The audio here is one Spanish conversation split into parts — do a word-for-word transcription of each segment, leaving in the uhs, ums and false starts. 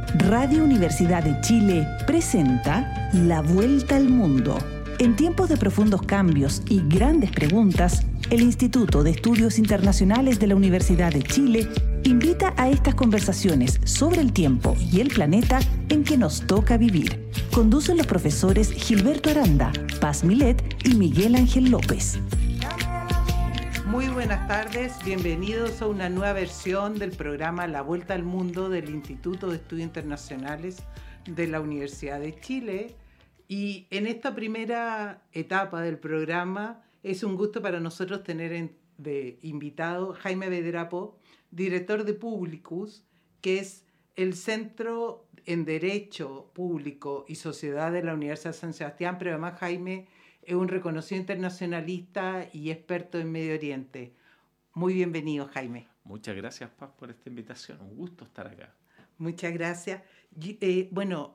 Radio Universidad de Chile presenta La Vuelta al Mundo. En tiempos de profundos cambios y grandes preguntas, el Instituto de Estudios Internacionales de la Universidad de Chile invita a estas conversaciones sobre el tiempo y el planeta en que nos toca vivir. Conducen los profesores Gilberto Aranda, Paz Milet y Miguel Ángel López. Muy buenas tardes, bienvenidos a una nueva versión del programa La Vuelta al Mundo del Instituto de Estudios Internacionales de la Universidad de Chile. Y en esta primera etapa del programa es un gusto para nosotros tener en, de invitado Jaime Bedrapo, director de Publicus, que es el Centro en Derecho Público y Sociedad de la Universidad de San Sebastián, pero además Jaime es un reconocido internacionalista y experto en Medio Oriente. Muy bienvenido, Jaime. Muchas gracias, Paz, por esta invitación. Un gusto estar acá. Muchas gracias. Y, eh, bueno,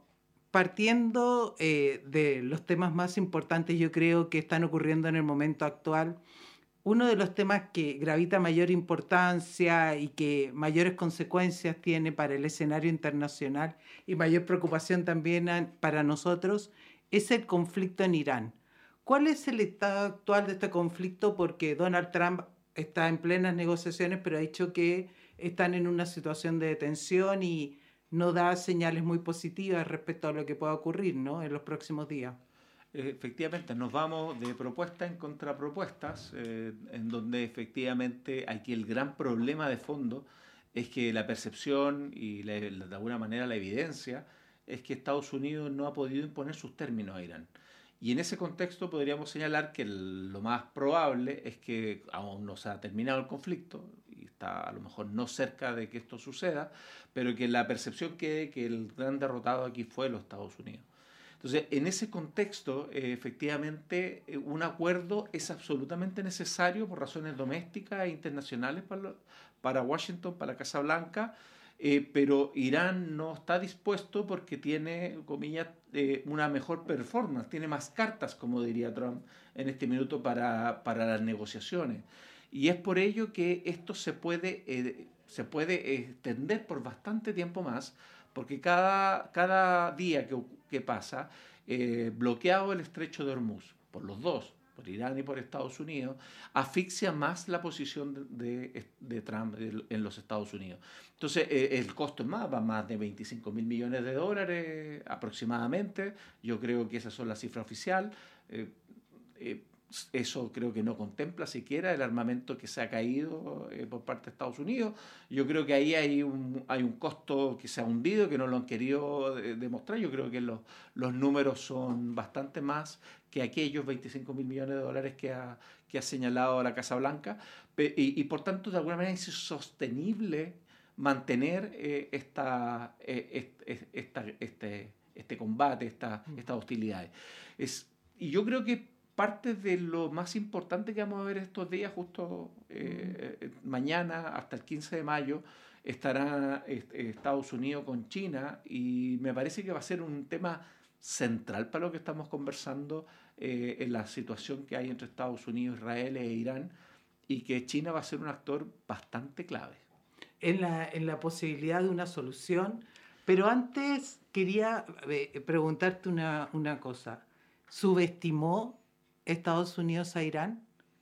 partiendo eh, de los temas más importantes, yo creo que están ocurriendo en el momento actual, uno de los temas que gravita mayor importancia y que mayores consecuencias tiene para el escenario internacional y mayor preocupación también a, para nosotros es el conflicto en Irán. ¿Cuál es el estado actual de este conflicto? Porque Donald Trump está en plenas negociaciones, pero ha dicho que están en una situación de tensión y no da señales muy positivas respecto a lo que pueda ocurrir, ¿no?, en los próximos días. Efectivamente, nos vamos de propuesta en contrapropuestas, eh, en donde efectivamente aquí el gran problema de fondo es que la percepción y la, de alguna manera la evidencia es que Estados Unidos no ha podido imponer sus términos a Irán. Y en ese contexto podríamos señalar que el, lo más probable es que aún no se ha terminado el conflicto y está a lo mejor no cerca de que esto suceda, pero que la percepción quede que el gran derrotado aquí fue los Estados Unidos. Entonces, en ese contexto, eh, efectivamente, eh, un acuerdo es absolutamente necesario por razones domésticas e internacionales para, para Washington, para la Casa Blanca, eh, pero Irán no está dispuesto porque tiene, comillas, eh, una mejor performance, tiene más cartas, como diría Trump en este minuto, para, para las negociaciones. Y es por ello que esto se puede, eh, se puede extender por bastante tiempo más, porque cada, cada día que, que pasa, eh, bloqueado el estrecho de Hormuz, por los dos, por Irán y por Estados Unidos, asfixia más la posición de, de, de Trump en los Estados Unidos. Entonces, eh, el costo es más, va más de veinticinco mil millones de dólares aproximadamente. Yo creo que esas son las cifras oficiales. Eh, eh, Eso creo que no contempla siquiera el armamento que se ha caído eh, por parte de Estados Unidos. Yo creo que ahí hay un, hay un costo que se ha hundido, que no lo han querido de, demostrar. Yo creo que los, los números son bastante más que aquellos veinticinco mil millones de dólares que ha, que ha señalado la Casa Blanca. Y, y por tanto, de alguna manera es insostenible mantener eh, esta, eh, este, esta, este, este combate, esta, estas hostilidades. Es, y yo creo que parte de lo más importante que vamos a ver estos días, justo eh, eh, mañana hasta el quince de mayo, estará eh, Estados Unidos con China, y me parece que va a ser un tema central para lo que estamos conversando eh, en la situación que hay entre Estados Unidos, Israel e Irán, y que China va a ser un actor bastante clave. En la, en la posibilidad de una solución, pero antes quería eh, preguntarte una, una cosa. ¿Subestimó Estados Unidos a Irán?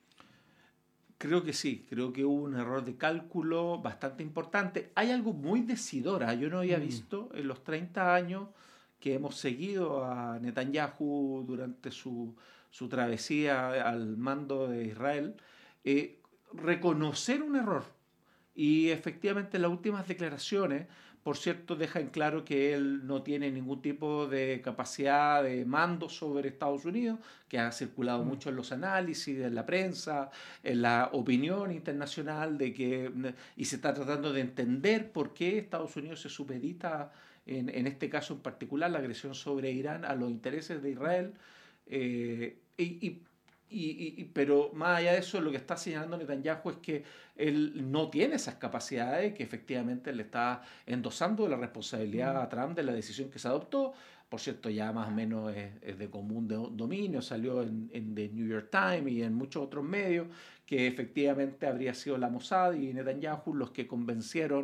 Creo que sí, creo que hubo un error de cálculo bastante importante. Hay algo muy decidora. Yo no había mm. visto en los treinta años que hemos seguido a Netanyahu durante su, su travesía al mando de Israel, eh, reconocer un error. Y efectivamente las últimas declaraciones, por cierto, dejan claro que él no tiene ningún tipo de capacidad de mando sobre Estados Unidos, que ha circulado mm. mucho en los análisis, en la prensa, en la opinión internacional, de que, y se está tratando de entender por qué Estados Unidos se supedita, en, en este caso en particular, la agresión sobre Irán a los intereses de Israel. Eh, y, y Y, y, pero más allá de eso, lo que está señalando Netanyahu es que él no tiene esas capacidades, que efectivamente le está endosando la responsabilidad a Trump de la decisión que se adoptó. Por cierto, ya más o menos es, es de común de dominio, salió en, en The New York Times y en muchos otros medios, que efectivamente habría sido la Mossad y Netanyahu los que convencieron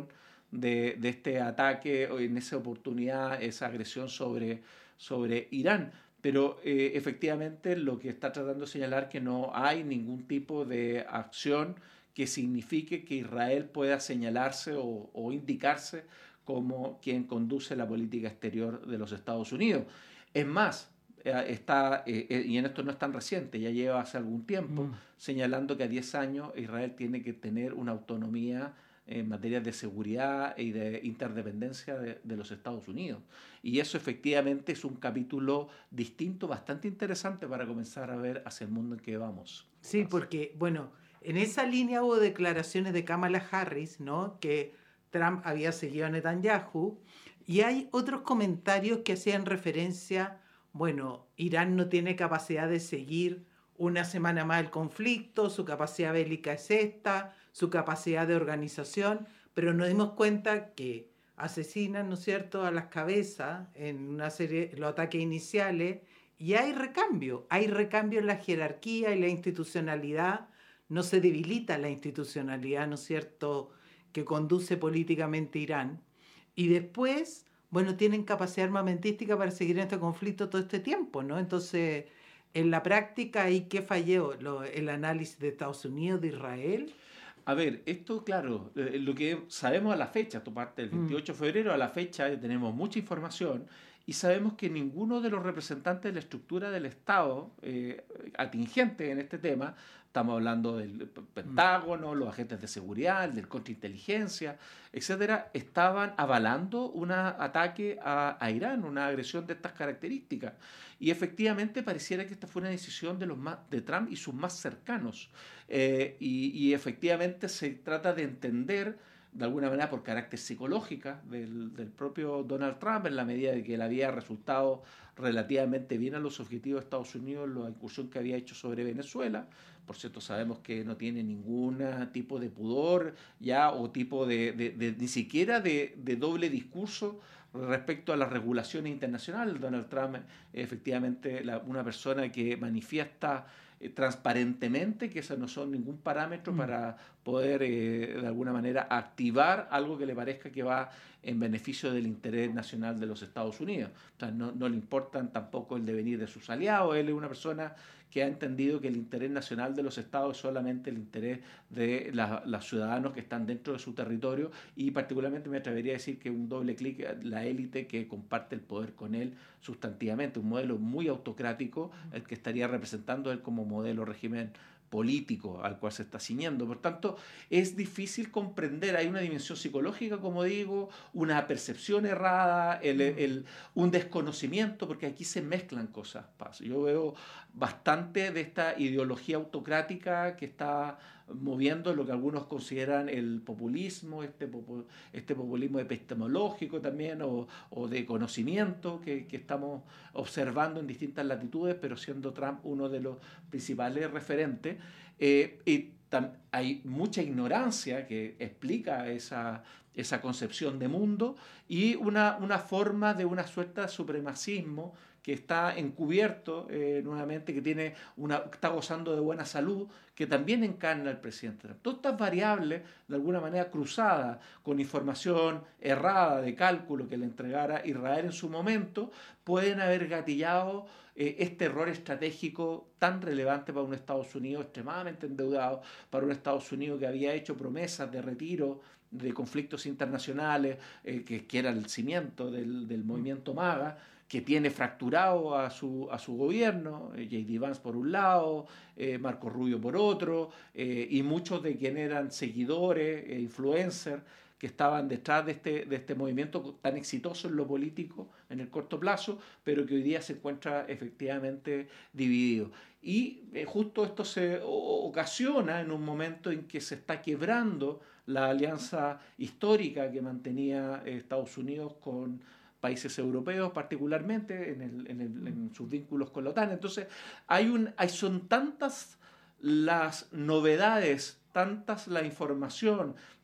de, de este ataque, o en esa oportunidad, esa agresión sobre, sobre Irán. Pero eh, efectivamente lo que está tratando de señalar que no hay ningún tipo de acción que signifique que Israel pueda señalarse o, o indicarse como quien conduce la política exterior de los Estados Unidos. Es más, eh, está, eh, eh, y en esto no es tan reciente, ya lleva hace algún tiempo, mm. señalando que a diez años Israel tiene que tener una autonomía en materia de seguridad y de interdependencia de, de los Estados Unidos. Y eso efectivamente es un capítulo distinto, bastante interesante para comenzar a ver hacia el mundo en que vamos. Sí, porque, bueno, en esa línea hubo declaraciones de Kamala Harris, ¿no?, que Trump había seguido a Netanyahu, y hay otros comentarios que hacían referencia, bueno, Irán no tiene capacidad de seguir una semana más el conflicto, su capacidad bélica es esta, su capacidad de organización, pero nos dimos cuenta que asesinan, ¿no es cierto?, a las cabezas en una serie de los ataques iniciales, y hay recambio, hay recambio en la jerarquía y la institucionalidad, no se debilita la institucionalidad, ¿no es cierto?, que conduce políticamente Irán, y después, bueno, tienen capacidad armamentística para seguir en este conflicto todo este tiempo, ¿no? Entonces, en la práctica, ¿ahí qué falló? Lo, ¿el análisis de Estados Unidos, de Israel? A ver, esto, claro, eh, lo que sabemos a la fecha, esto parte del veintiocho de febrero, a la fecha tenemos mucha información y sabemos que ninguno de los representantes de la estructura del Estado eh, atingente en este tema, estamos hablando del Pentágono, los agentes de seguridad, del contrainteligencia, etcétera, estaban avalando un ataque a, a Irán, una agresión de estas características. Y efectivamente pareciera que esta fue una decisión de, los más, de Trump y sus más cercanos. Eh, y, y efectivamente se trata de entender, de alguna manera por carácter psicológica del, del propio Donald Trump, en la medida de que él había resultado relativamente bien a los objetivos de Estados Unidos, la incursión que había hecho sobre Venezuela. Por cierto, sabemos que no tiene ningún tipo de pudor ya o tipo de, de, de ni siquiera de, de doble discurso respecto a las regulaciones internacionales. Donald Trump es efectivamente la, una persona que manifiesta eh, transparentemente que esos no son ningún parámetro mm. para poder eh, de alguna manera activar algo que le parezca que va en beneficio del interés nacional de los Estados Unidos. O sea, no, no le importan tampoco el devenir de sus aliados. Él es una persona que ha entendido que el interés nacional de los estados es solamente el interés de la, los ciudadanos que están dentro de su territorio, y particularmente me atrevería a decir que un doble clic, la élite que comparte el poder con él sustantivamente, un modelo muy autocrático, el que estaría representando él como modelo régimen político al cual se está ciñendo. Por tanto, es difícil comprender, hay una dimensión psicológica, como digo, una percepción errada, el, el, un desconocimiento, porque aquí se mezclan cosas. Yo veo bastante de esta ideología autocrática que está moviendo lo que algunos consideran el populismo, este, popu, este populismo epistemológico también, o, o de conocimiento que, que estamos observando en distintas latitudes, pero siendo Trump uno de los principales referentes. Eh, y tam, hay mucha ignorancia que explica esa, esa concepción de mundo, y una, una forma de una suerte de supremacismo que está encubierto eh, nuevamente, que tiene una, está gozando de buena salud, que también encarna el presidente Trump. Todas estas variables, de alguna manera cruzadas con información errada de cálculo que le entregara Israel en su momento, pueden haber gatillado eh, este error estratégico tan relevante para un Estados Unidos extremadamente endeudado, para un Estados Unidos que había hecho promesas de retiro de conflictos internacionales, eh, que, que era el cimiento del, del movimiento MAGA, que tiene fracturado a su, a su gobierno, eh, J D Vance por un lado, eh, Marco Rubio por otro, eh, y muchos de quienes eran seguidores, eh, influencers, que estaban detrás de este, de este movimiento tan exitoso en lo político en el corto plazo, pero que hoy día se encuentra efectivamente dividido. Y eh, justo esto se ocasiona en un momento en que se está quebrando la alianza histórica que mantenía eh, Estados Unidos con países europeos, particularmente en, el, en, el, en sus vínculos con la OTAN. Entonces, hay un, hay, son tantas las novedades, tantas la información,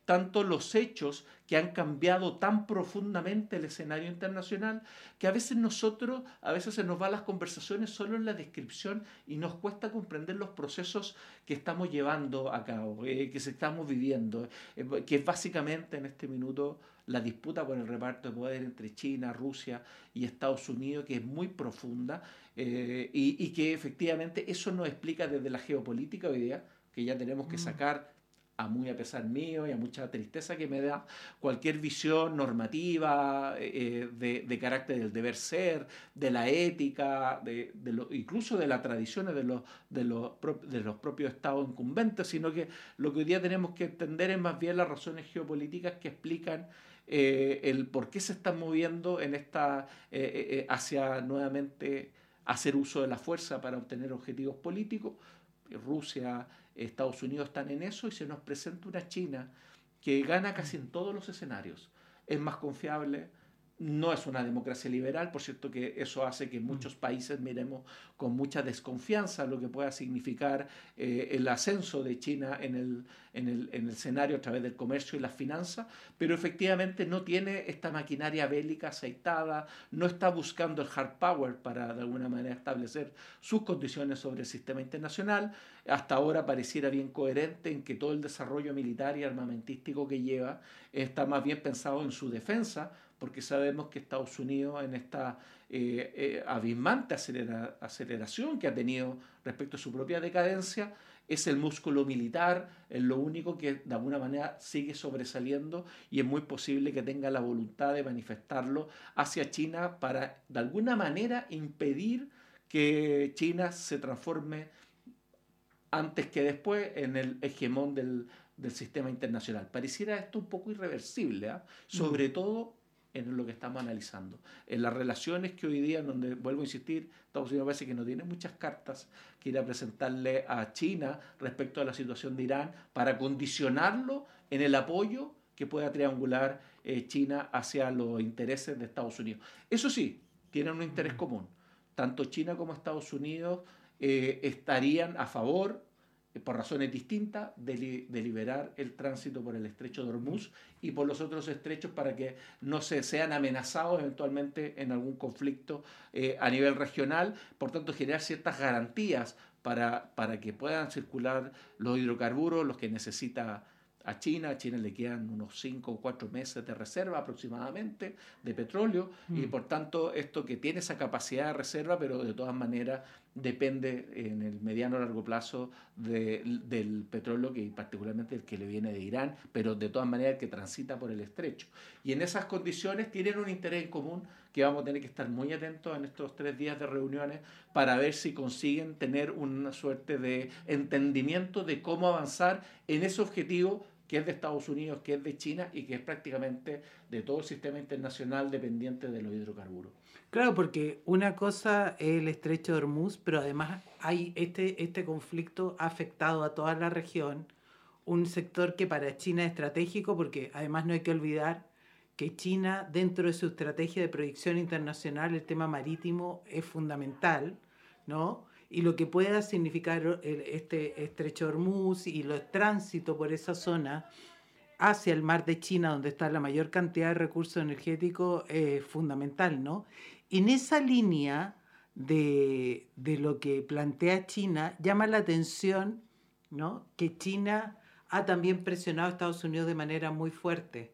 tanto los hechos que han cambiado tan profundamente el escenario internacional, que a veces nosotros, a veces se nos van las conversaciones solo en la descripción y nos cuesta comprender los procesos que estamos llevando a cabo, eh, que se estamos viviendo, eh, que es básicamente en este minuto la disputa por el reparto de poder entre China, Rusia y Estados Unidos, que es muy profunda, eh, y, y que efectivamente eso nos explica desde la geopolítica hoy día, que ya tenemos que sacar, a muy a pesar mío y a mucha tristeza que me da, cualquier visión normativa eh, de, de carácter del deber ser, de la ética, de, de lo, incluso de las tradiciones de los, de, los, de los propios estados incumbentes, sino que lo que hoy día tenemos que entender es más bien las razones geopolíticas que explican eh, el por qué se están moviendo en esta eh, eh, hacia nuevamente hacer uso de la fuerza para obtener objetivos políticos. Rusia, Estados Unidos están en eso y se nos presenta una China que gana casi en todos los escenarios. Es más confiable, no es una democracia liberal, por cierto que eso hace que en muchos países miremos con mucha desconfianza lo que pueda significar eh, el ascenso de China en el, en, el, en el escenario a través del comercio y las finanzas, pero efectivamente no tiene esta maquinaria bélica aceitada, no está buscando el hard power para de alguna manera establecer sus condiciones sobre el sistema internacional. Hasta ahora pareciera bien coherente en que todo el desarrollo militar y armamentístico que lleva está más bien pensado en su defensa, porque sabemos que Estados Unidos en esta eh, eh, abismante acelera, aceleración que ha tenido respecto a su propia decadencia, es el músculo militar, es lo único que de alguna manera sigue sobresaliendo y es muy posible que tenga la voluntad de manifestarlo hacia China para de alguna manera impedir que China se transforme antes que después en el hegemón del, del sistema internacional. Pareciera esto un poco irreversible, ¿eh? Sobre mm. todo en lo que estamos analizando. En las relaciones que hoy día, donde vuelvo a insistir, Estados Unidos parece que no tiene muchas cartas que ir a presentarle a China respecto a la situación de Irán para condicionarlo en el apoyo que pueda triangular eh, China hacia los intereses de Estados Unidos. Eso sí, tienen un interés común. Tanto China como Estados Unidos eh, estarían a favor, por razones distintas, de, li de liberar el tránsito por el estrecho de Hormuz y por los otros estrechos para que no se sean amenazados eventualmente en algún conflicto eh, a nivel regional. Por tanto, generar ciertas garantías para, para que puedan circular los hidrocarburos, los que necesita a China. A China le quedan unos cinco o cuatro meses de reserva aproximadamente de petróleo mm. y por tanto esto que tiene esa capacidad de reserva, pero de todas maneras depende en el mediano o largo plazo de, del petróleo, que particularmente el que le viene de Irán, pero de todas maneras el que transita por el estrecho. Y en esas condiciones tienen un interés en común que vamos a tener que estar muy atentos en estos tres días de reuniones para ver si consiguen tener una suerte de entendimiento de cómo avanzar en ese objetivo que es de Estados Unidos, que es de China y que es prácticamente de todo el sistema internacional dependiente de los hidrocarburos. Claro, porque una cosa es el estrecho de Hormuz, pero además hay este, este conflicto ha afectado a toda la región, un sector que para China es estratégico, porque además no hay que olvidar que China, dentro de su estrategia de proyección internacional, el tema marítimo es fundamental, ¿no? Y lo que pueda significar este estrecho de Hormuz y los tránsitos por esa zona hacia el mar de China, donde está la mayor cantidad de recursos energéticos, es fundamental, ¿no? En esa línea de, de lo que plantea China, llama la atención, ¿no?, que China ha también presionado a Estados Unidos de manera muy fuerte,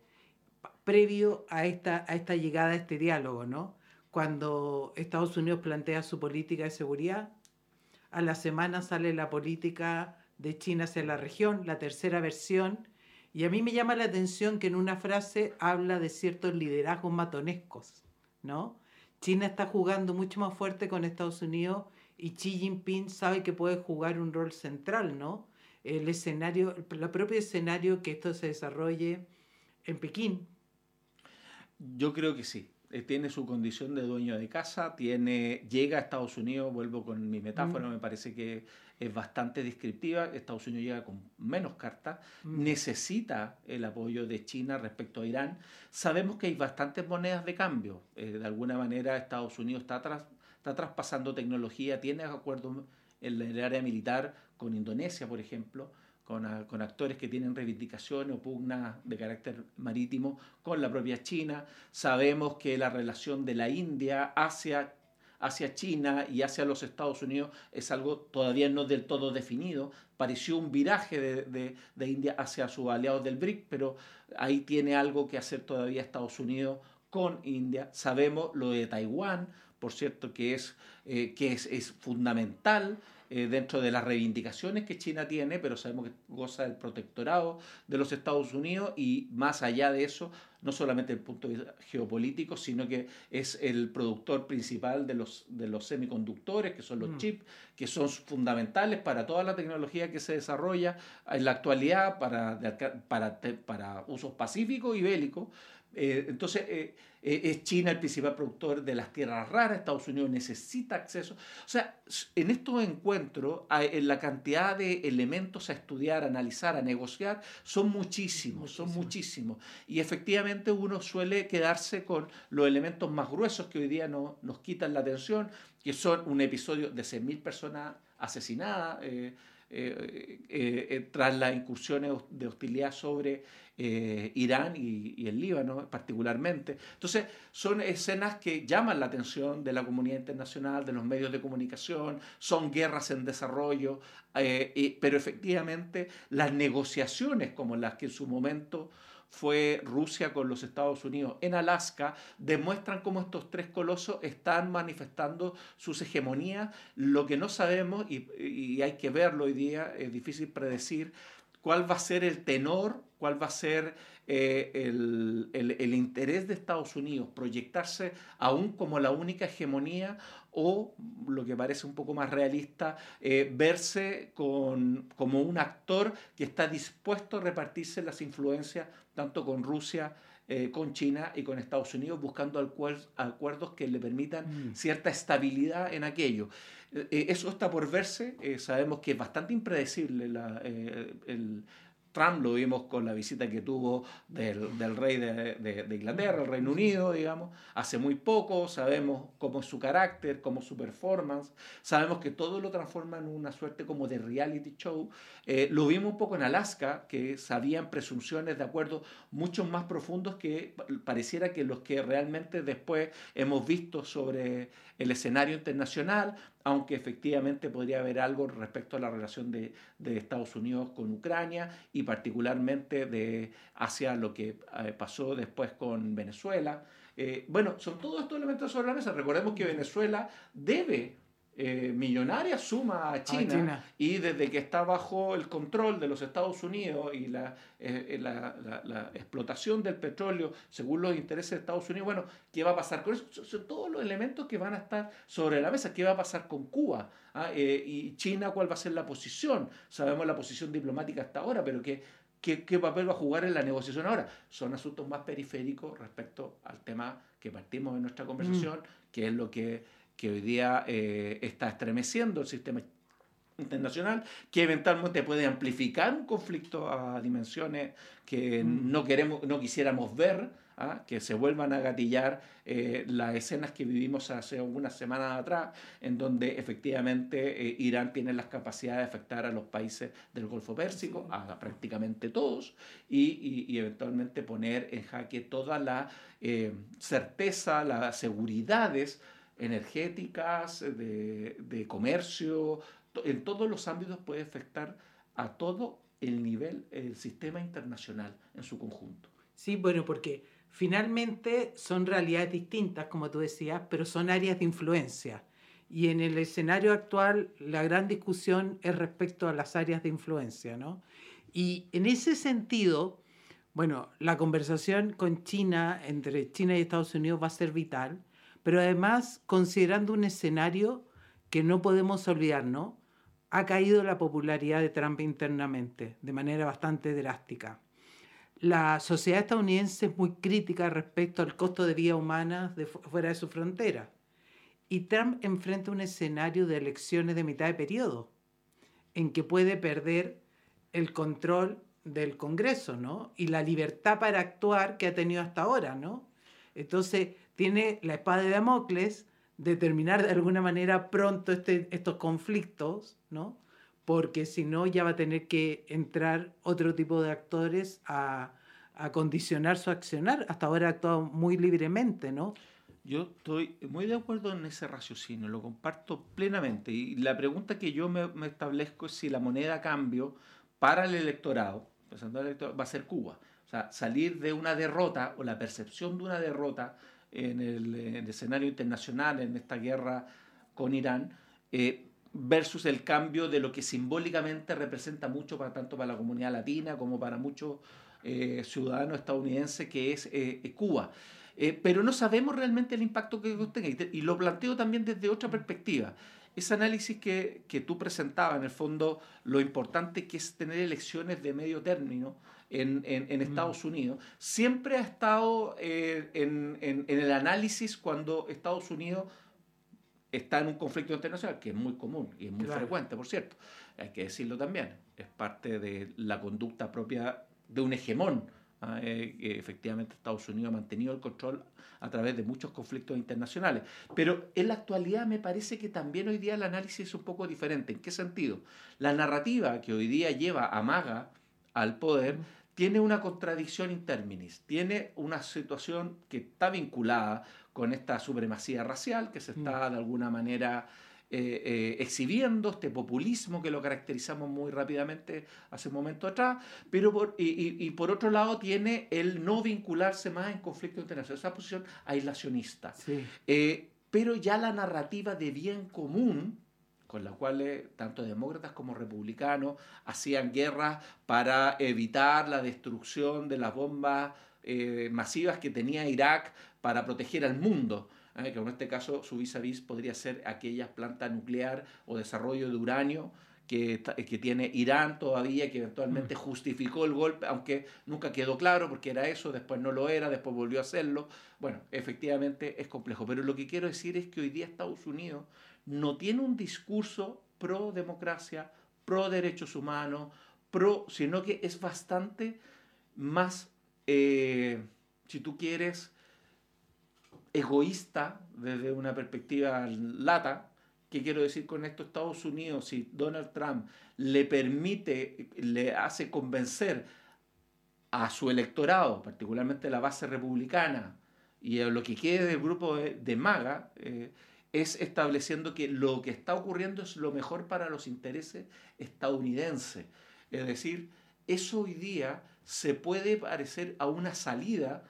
previo a esta, a esta llegada a este diálogo, ¿no? Cuando Estados Unidos plantea su política de seguridad, a la semana sale la política de China hacia la región, la tercera versión, y a mí me llama la atención que en una frase habla de ciertos liderazgos matonescos, ¿no? China está jugando mucho más fuerte con Estados Unidos y Xi Jinping sabe que puede jugar un rol central, ¿no? El escenario, el propio escenario que esto se desarrolle en Pekín. Yo creo que sí. Tiene su condición de dueño de casa, tiene, llega a Estados Unidos, vuelvo con mi metáfora, mm. me parece que es bastante descriptiva. Estados Unidos llega con menos cartas, mm. necesita el apoyo de China respecto a Irán. Sabemos que hay bastantes monedas de cambio. Eh, de alguna manera Estados Unidos está, tras, está traspasando tecnología, tiene acuerdos en el área militar con Indonesia, por ejemplo, con, con actores que tienen reivindicaciones o pugnas de carácter marítimo con la propia China. Sabemos que la relación de la India hacia, hacia China y hacia los Estados Unidos es algo todavía no del todo definido. Pareció un viraje de, de, de India hacia sus aliados del B R I C, pero ahí tiene algo que hacer todavía Estados Unidos con India. Sabemos lo de Taiwán, por cierto, que es, eh, que es, es fundamental eh, dentro de las reivindicaciones que China tiene, pero sabemos que goza del protectorado de los Estados Unidos y más allá de eso, no solamente desde el punto de vista geopolítico, sino que es el productor principal de los, de los semiconductores, que son los mm. chips, que son fundamentales para toda la tecnología que se desarrolla en la actualidad para, para, para usos pacíficos y bélicos. Eh, entonces, eh, eh, es China el principal productor de las tierras raras, Estados Unidos necesita acceso. O sea, en estos encuentros, en la cantidad de elementos a estudiar, a analizar, a negociar, son muchísimos, Muchísimo. son muchísimos. Y efectivamente uno suele quedarse con los elementos más gruesos que hoy día no, nos quitan la atención, que son un episodio de seis mil personas asesinadas, eh, eh, eh, eh, tras las incursiones de hostilidad sobre eh, Irán y, y el Líbano particularmente. Entonces son escenas que llaman la atención de la comunidad internacional, de los medios de comunicación, son guerras en desarrollo, eh, eh, pero efectivamente las negociaciones como las que en su momento fue Rusia con los Estados Unidos en Alaska, demuestran cómo estos tres colosos están manifestando sus hegemonías. Lo que no sabemos, y, y hay que verlo hoy día, es difícil predecir cuál va a ser el tenor, cuál va a ser eh, el, el, el interés de Estados Unidos, proyectarse aún como la única hegemonía o, lo que parece un poco más realista, eh, verse con, como un actor que está dispuesto a repartirse las influencias tanto con Rusia, eh, con China y con Estados Unidos, buscando acuer- acuerdos que le permitan mm. cierta estabilidad en aquello. Eh, eso está por verse, eh, sabemos que es bastante impredecible la, eh, el... Trump lo vimos con la visita que tuvo del, del rey de, de, de Inglaterra, el Reino Unido, digamos, hace muy poco. Sabemos cómo es su carácter, cómo es su performance. Sabemos que todo lo transforma en una suerte como de reality show. Eh, lo vimos un poco en Alaska, que sabían presunciones de acuerdos mucho más profundos que pareciera que los que realmente después hemos visto sobre el escenario internacional, aunque efectivamente podría haber algo respecto a la relación de, de Estados Unidos con Ucrania y particularmente de, hacia lo que eh, pasó después con Venezuela. Eh, bueno, son todos estos elementos sobre la mesa. Recordemos que Venezuela debe eh, millonaria suma a China, a China y desde que está bajo el control de los Estados Unidos y la, eh, la, la, la explotación del petróleo según los intereses de Estados Unidos, bueno, ¿qué va a pasar con eso? Son todos los elementos que van a estar sobre la mesa. ¿Qué va a pasar con Cuba? ¿Ah? Eh, y China, ¿cuál va a ser la posición? Sabemos la posición diplomática hasta ahora, pero ¿qué, qué, qué papel va a jugar en la negociación ahora? Son asuntos más periféricos respecto al tema que partimos en nuestra conversación, mm. que es lo que que hoy día eh, está estremeciendo el sistema internacional, que eventualmente puede amplificar un conflicto a dimensiones que mm. no queremos, no quisiéramos ver, ¿ah? Que se vuelvan a gatillar eh, las escenas que vivimos hace algunas semanas atrás, en donde efectivamente eh, Irán tiene las capacidades de afectar a los países del Golfo Pérsico, sí. a prácticamente todos, y, y, y eventualmente poner en jaque toda la eh, certeza, las seguridades energéticas, de, de comercio, en todos los ámbitos puede afectar a todo el nivel, el sistema internacional en su conjunto. Sí, bueno, porque finalmente son realidades distintas, como tú decías, pero son áreas de influencia. Y en el escenario actual, la gran discusión es respecto a las áreas de influencia, ¿no? Y en ese sentido, bueno, la conversación con China, entre China y Estados Unidos, va a ser vital, pero además, considerando un escenario que no podemos olvidar, ¿no? Ha caído la popularidad de Trump internamente, de manera bastante drástica. La sociedad estadounidense es muy crítica respecto al costo de vida humana de fuera de su frontera. Y Trump enfrenta un escenario de elecciones de mitad de periodo, en que puede perder el control del Congreso, ¿no? Y la libertad para actuar que ha tenido hasta ahora, ¿no? Entonces, tiene la espada de Damocles de terminar de alguna manera pronto este, estos conflictos, ¿no? porque si no ya va a tener que entrar otro tipo de actores a, a condicionar su accionar. Hasta ahora ha actuado muy libremente, ¿no? Yo estoy muy de acuerdo en ese raciocinio, lo comparto plenamente. Y la pregunta que yo me, me establezco es si la moneda a cambio para el electorado, pensando en el electorado, va a ser Cuba. O sea, salir de una derrota o la percepción de una derrota en el, en el escenario internacional, en esta guerra con Irán, eh, versus el cambio de lo que simbólicamente representa mucho para, tanto para la comunidad latina como para muchos eh, ciudadanos estadounidenses, que es eh, Cuba. Eh, pero no sabemos realmente el impacto que tenga. Y, te, y lo planteo también desde otra perspectiva. Ese análisis que, que tú presentabas, en el fondo, lo importante que es tener elecciones de medio término en, en, en Estados Unidos, siempre ha estado eh, en, en, en el análisis cuando Estados Unidos está en un conflicto internacional, que es muy común y es muy claro. frecuente, por cierto. Hay que decirlo también. Es parte de la conducta propia de un hegemón. Eh, que efectivamente Estados Unidos ha mantenido el control a través de muchos conflictos internacionales. Pero en la actualidad me parece que también hoy día el análisis es un poco diferente. ¿En qué sentido? La narrativa que hoy día lleva a MAGA al poder uh-huh. tiene una contradicción in terminis, tiene una situación que está vinculada con esta supremacía racial que se está uh-huh. de alguna manera Eh, eh, exhibiendo este populismo que lo caracterizamos muy rápidamente hace un momento atrás, pero por, y, y, y por otro lado tiene el no vincularse más en conflictos internacionales, esa posición aislacionista. Sí. Eh, pero ya la narrativa de bien común, con la cual eh, tanto demócratas como republicanos hacían guerras para evitar la destrucción de las bombas eh, masivas que tenía Irak para proteger al mundo. Eh, que en este caso su vis a vis podría ser aquella planta nuclear o desarrollo de uranio que, que tiene Irán todavía, que eventualmente justificó el golpe, aunque nunca quedó claro porque era eso, después no lo era, después volvió a hacerlo. Bueno, efectivamente es complejo, pero lo que quiero decir es que hoy día Estados Unidos no tiene un discurso pro democracia, pro derechos humanos, pro, sino que es bastante más, eh, si tú quieres, egoísta desde una perspectiva lata. ¿Qué quiero decir con esto? Estados Unidos, si Donald Trump le permite, le hace convencer a su electorado, particularmente la base republicana, y a lo que quede del grupo de, de MAGA, eh, es estableciendo que lo que está ocurriendo es lo mejor para los intereses estadounidenses. Es decir, eso hoy día se puede parecer a una salida.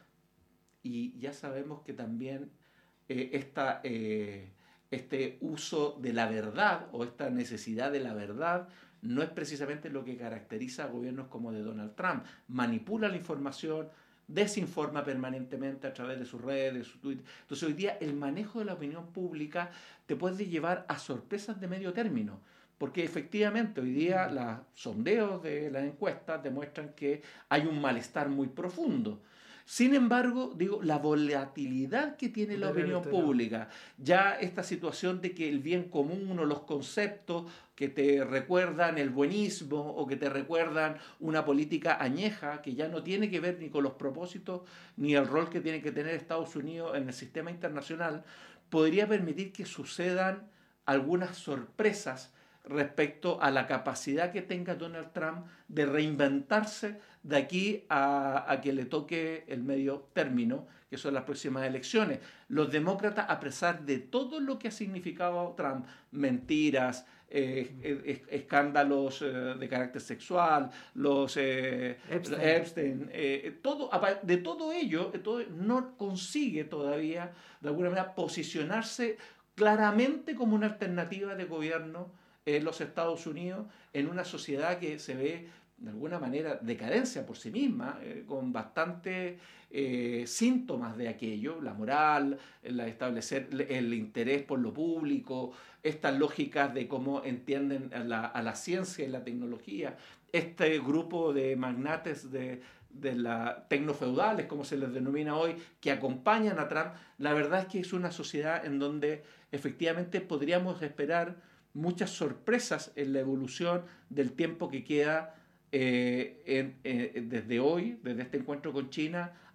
Y ya sabemos que también eh, esta, eh, este uso de la verdad o esta necesidad de la verdad no es precisamente lo que caracteriza a gobiernos como de Donald Trump. Manipula la información, desinforma permanentemente a través de sus redes, de su Twitter. Entonces hoy día el manejo de la opinión pública te puede llevar a sorpresas de medio término. Porque efectivamente hoy día los sondeos de las encuestas demuestran que hay un malestar muy profundo. Sin embargo, digo, la volatilidad que tiene la opinión pública, ya esta situación de que el bien común o los conceptos que te recuerdan el buenismo o que te recuerdan una política añeja que ya no tiene que ver ni con los propósitos ni el rol que tiene que tener Estados Unidos en el sistema internacional, podría permitir que sucedan algunas sorpresas respecto a la capacidad que tenga Donald Trump de reinventarse de aquí a, a que le toque el medio término, que son las próximas elecciones. Los demócratas, a pesar de todo lo que ha significado Trump, mentiras, eh, eh, escándalos eh, de carácter sexual, los eh, Epstein, Epstein eh, todo, de todo ello, todo, no consigue todavía, de alguna manera, posicionarse claramente como una alternativa de gobierno en los Estados Unidos, en una sociedad que se ve de alguna manera decadencia por sí misma, eh, con bastantes eh, síntomas de aquello, la moral, la establecer el interés por lo público, estas lógicas de cómo entienden a la, a la ciencia y la tecnología, este grupo de magnates de, de la tecnofeudales, como se les denomina hoy, que acompañan a Trump. La verdad es que es una sociedad en donde efectivamente podríamos esperar muchas sorpresas en la evolución del tiempo que queda eh, en, eh, desde hoy, desde este encuentro con China,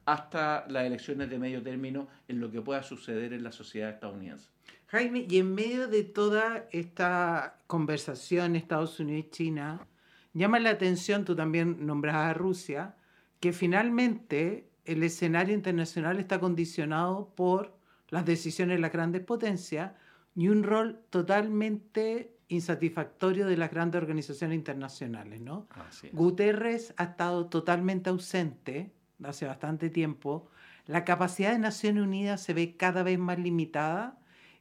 hasta las elecciones de medio término en lo que pueda suceder en la sociedad estadounidense. Jaime, y en medio de toda esta conversación Estados Unidos y China, llama la atención, tú también nombrabas a Rusia, que finalmente el escenario internacional está condicionado por las decisiones de las grandes potencias y un rol totalmente insatisfactorio de las grandes organizaciones internacionales, ¿no? Así es. Guterres ha estado totalmente ausente hace bastante tiempo. La capacidad de Naciones Unidas se ve cada vez más limitada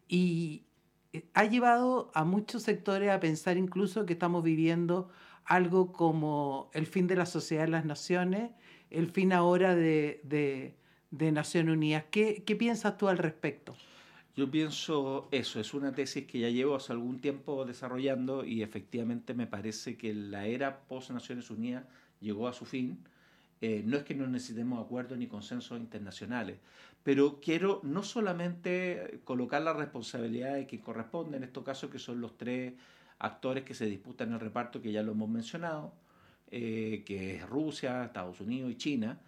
y ha llevado a muchos sectores a pensar incluso que estamos viviendo algo como el fin de la sociedad de las naciones, el fin ahora de, de, de Naciones Unidas. ¿Qué, qué piensas tú al respecto? Yo pienso eso, es una tesis que ya llevo hace algún tiempo desarrollando y efectivamente me parece que la era post-Naciones Unidas llegó a su fin. Eh, no es que no necesitemos acuerdos ni consensos internacionales, pero quiero no solamente colocar la responsabilidad de quien corresponde, en estos casos que son los tres actores que se disputan el reparto, que ya lo hemos mencionado, eh, que es Rusia, Estados Unidos y China,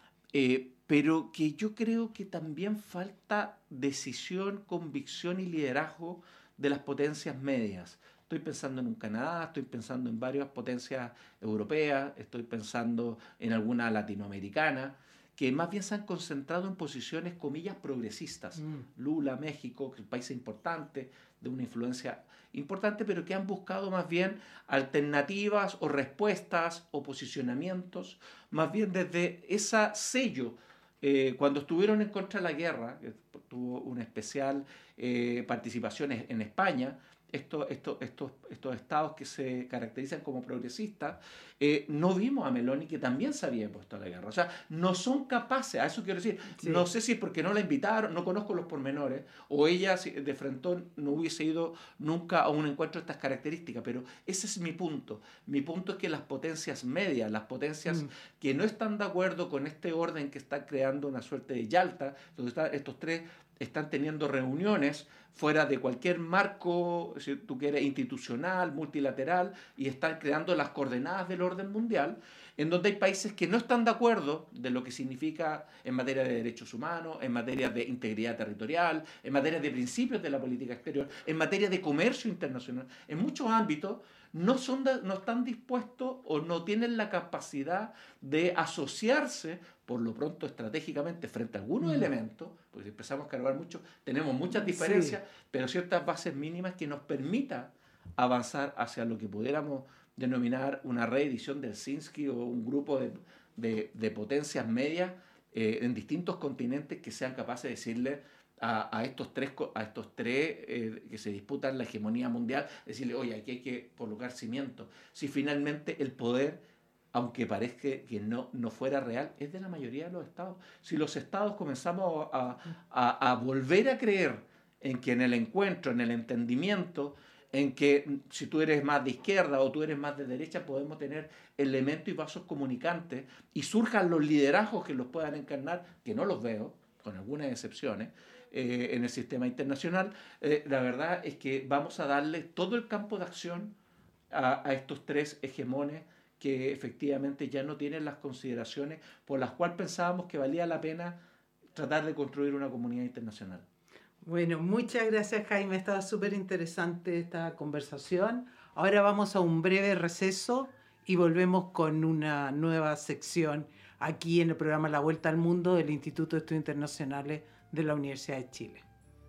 eh, pero que yo creo que también falta decisión, convicción y liderazgo de las potencias medias. Estoy pensando en un Canadá, estoy pensando en varias potencias europeas, estoy pensando en alguna latinoamericana, que más bien se han concentrado en posiciones, comillas, progresistas. Mm. Lula, México, que es un país importante, de una influencia importante, pero que han buscado más bien alternativas o respuestas o posicionamientos, más bien desde ese sello. Eh, cuando estuvieron en contra de la guerra, que tuvo una especial eh, participación en España, Estos, estos, estos, estos estados que se caracterizan como progresistas, eh, no vimos a Meloni, que también se había impuesto a la guerra. O sea, no son capaces, a eso quiero decir, sí. No sé si es porque no la invitaron, no conozco los pormenores, o ella de frente no hubiese ido nunca a un encuentro de estas características, pero ese es mi punto. Mi punto es que las potencias medias, las potencias mm. que no están de acuerdo con este orden que está creando una suerte de Yalta, donde están estos tres están teniendo reuniones fuera de cualquier marco, si tú quieres, institucional, multilateral, y están creando las coordenadas del orden mundial, en donde hay países que no están de acuerdo de lo que significa en materia de derechos humanos, en materia de integridad territorial, en materia de principios de la política exterior, en materia de comercio internacional. En muchos ámbitos no, son de, no están dispuestos o no tienen la capacidad de asociarse, por lo pronto estratégicamente, frente a algunos mm. elementos, porque empezamos a cargar mucho, tenemos muchas diferencias, sí. pero ciertas bases mínimas que nos permitan avanzar hacia lo que pudiéramos denominar una reedición del Helsinki o un grupo de, de, de potencias medias eh, en distintos continentes que sean capaces de decirle a, a estos tres, a estos tres eh, que se disputan la hegemonía mundial, decirle, oye, aquí hay que colocar cimientos. Si finalmente el poder, aunque parezca que no, no fuera real, es de la mayoría de los estados. Si los estados comenzamos a, a, a volver a creer en que en el encuentro, en el entendimiento, en que si tú eres más de izquierda o tú eres más de derecha, podemos tener elementos y vasos comunicantes y surjan los liderazgos que los puedan encarnar, que no los veo, con algunas excepciones, eh, en el sistema internacional, eh, la verdad es que vamos a darle todo el campo de acción a, a estos tres hegemones que efectivamente ya no tienen las consideraciones por las cuales pensábamos que valía la pena tratar de construir una comunidad internacional. Bueno, muchas gracias, Jaime. Estaba súper interesante esta conversación. Ahora vamos a un breve receso y volvemos con una nueva sección aquí en el programa La Vuelta al Mundo del Instituto de Estudios Internacionales de la Universidad de Chile.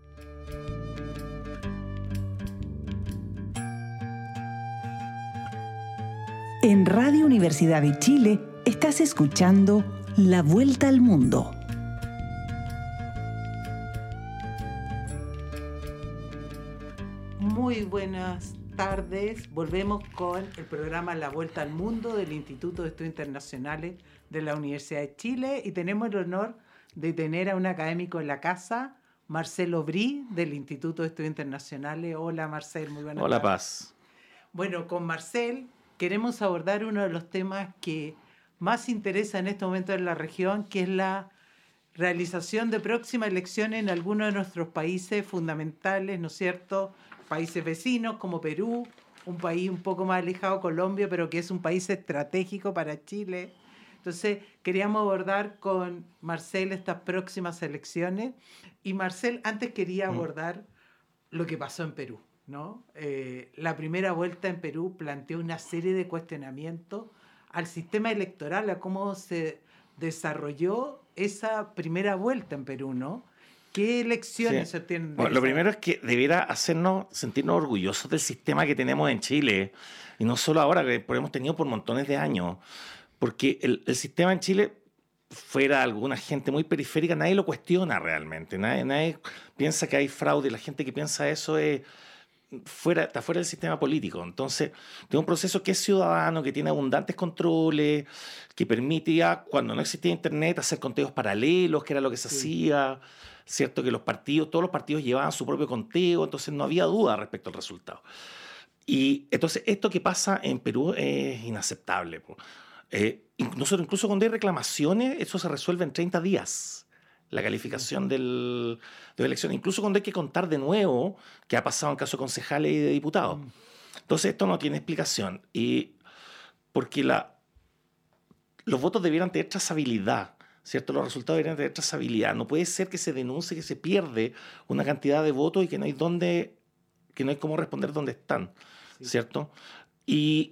En Radio Universidad de Chile estás escuchando La Vuelta al Mundo. Muy buenas tardes. Volvemos con el programa La Vuelta al Mundo del Instituto de Estudios Internacionales de la Universidad de Chile y tenemos el honor de tener a un académico en la casa, Marcelo Brie, del Instituto de Estudios Internacionales. Hola, Marcel, muy buenas Hola, tardes. Paz. Bueno, con Marcel queremos abordar uno de los temas que más interesa en este momento en la región, que es la realización de próximas elecciones en algunos de nuestros países fundamentales, ¿no es cierto?, países vecinos como Perú, un país un poco más alejado, Colombia, pero que es un país estratégico para Chile. Entonces, queríamos abordar con Marcel estas próximas elecciones. Y Marcel, antes quería abordar lo que pasó en Perú, ¿no? Eh, la primera vuelta en Perú planteó una serie de cuestionamientos al sistema electoral, a cómo se desarrolló esa primera vuelta en Perú, ¿no? ¿Qué elecciones sí. se obtienen? Bueno, lo primero es que debiera hacernos sentirnos orgullosos del sistema que tenemos en Chile, y no solo ahora, que hemos tenido por montones de años, porque el, el sistema en Chile, fuera alguna gente muy periférica, nadie lo cuestiona realmente, nadie, nadie piensa que hay fraude, la gente que piensa eso es fuera, está fuera del sistema político. Entonces, tiene un proceso que es ciudadano, que tiene abundantes controles, que permitía, cuando no existía internet, hacer conteos paralelos, que era lo que se sí. hacía, ¿cierto? Que los partidos, todos los partidos llevaban su propio conteo, entonces no había duda respecto al resultado. Y entonces esto que pasa en Perú es inaceptable. Eh, nosotros incluso cuando hay reclamaciones, eso se resuelve en treinta días. La calificación del, de la elección, incluso cuando hay que contar de nuevo, que ha pasado en caso de concejales y de diputados. Entonces esto no tiene explicación. Y porque la, los votos debieran tener trazabilidad, ¿cierto? Los resultados deberían tener trazabilidad. No puede ser que se denuncie que se pierde una cantidad de votos y que no hay dónde, que no hay cómo responder dónde están, sí. ¿cierto? Y